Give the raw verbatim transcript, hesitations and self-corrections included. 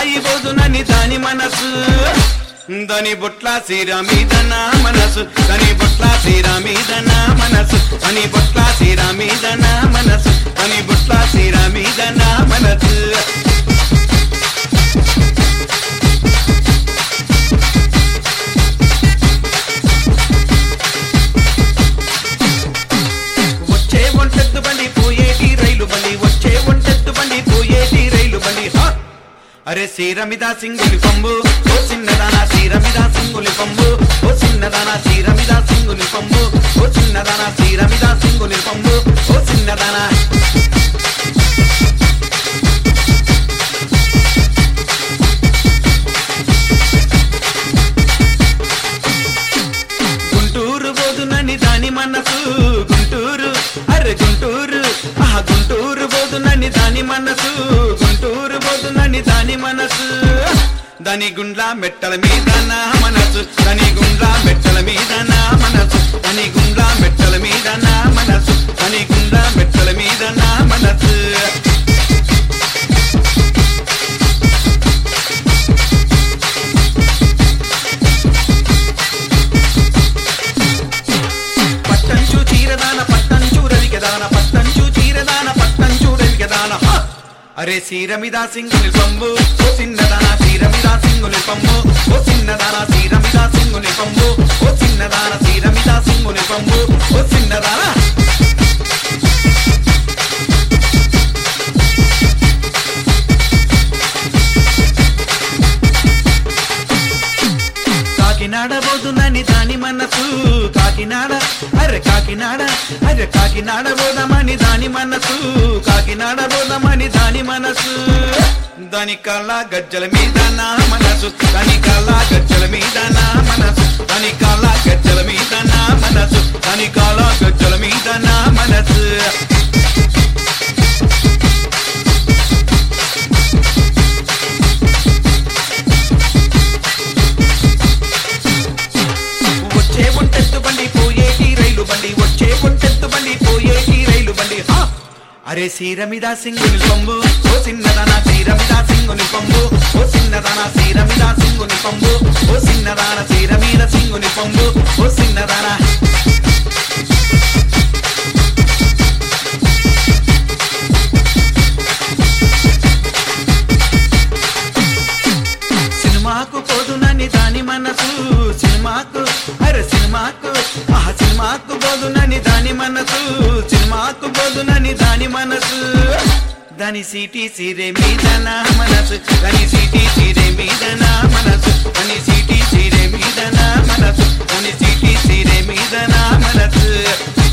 కిరాయి బోదునని దాని మనసు దాని బొట్ల సీర మీద నా మనసు దాని బొట్ల సీర మీద నా మనసు దాని బొట్ల సీర మీద నా మనసు దాని బొట్ల సీర మీద నా మనసు వచ్చే ఒంటెద్దు బండి పోయేటి రైలు బండి వచ్చే ఒంటెద్దు బండి పోయేటి రైలు బండి హా అరే సీరమిద సింగులి పంబు ఓ చిన్నదానా సీరమిద సింగులి పంబు ఓ చిన్నదానా సీరమిద సింగులి పంబు ఓ చిన్నదానా సీరమిద సింగులి పంబు ఓ చిన్నదానా గుంటూరు బోదునని దాని మనసు గుంటూరు అరే గుంటూరు ఆహా గుంటూరు బోదునని దాని మనసు గుంటూరు బోదునని దాని మనసు దాని గుండ్ల మెట్టల మీద నా మనసు దాని గుండ్ల మెట్టల మీద నా మనసు దాని గుండ్ల మెట్టల మీద నా మనసు దాని గుండ్ల మెట్టల మీద నా మనసు పట్టంచు చీరదాన పట్టంచు రవికదాన పట్టంచు చీరదాన పట్టంచు రవికదాన అరే సీరమిద సింగుని పంబు ఓ చిన్నదానా సీరమిద సింగుని పంబు ఓ చిన్నదానా సీరమిద సింగుని పంబు ఓ చిన్నదానా సీరమిద సింగుని పంబు ఓ చిన్నదానా కాకినాడ బోదునని దాని మనసు కాకినాడ అరే కాకినాడ అరే కాకినాడ బోదమని దాని మనసు కాకినాడ బోదమని దాని మనసు దాని కళ్ళ గజ్జల మీద నా మనసు దాని కళ్ళ గజ్జల మీద నా మనసు దాని కళ్ళ గజ్జల మీద నా మనసు దాని కళ్ళ గజ్జల మీద నా మనసు వచ్చే ఒంటెత్తు బండి పోయేటి రైలు బండి వచ్చే ఒంటెత్తు బండి పోయేటి రైలు బండి హా అరే సీరమిద సింగుని పంబు ఓ చిన్నదానా సీరమిద సింగుని పంబు ఓ చిన్నదానా సీరమిద సింగుని పంబు ఓ చిన్నదానా సీరమిద సింగుని పంబు ఓ చిన్నదానా సినిమాకు పోదునని దాని మనసు సినిమాకు అరే సినిమాకు ఆహా సినిమాకు పోదునని దాని మనసు సినిమాకు పోదునని దాని మనసు దాని సీటీ సీరే మీద నా మనసు దాని సీటీ సీరే మీద నా మనసు దాని సీటీ సీరే మీద నా మనసు దాని సీటీ సీరే మీద నా మనసు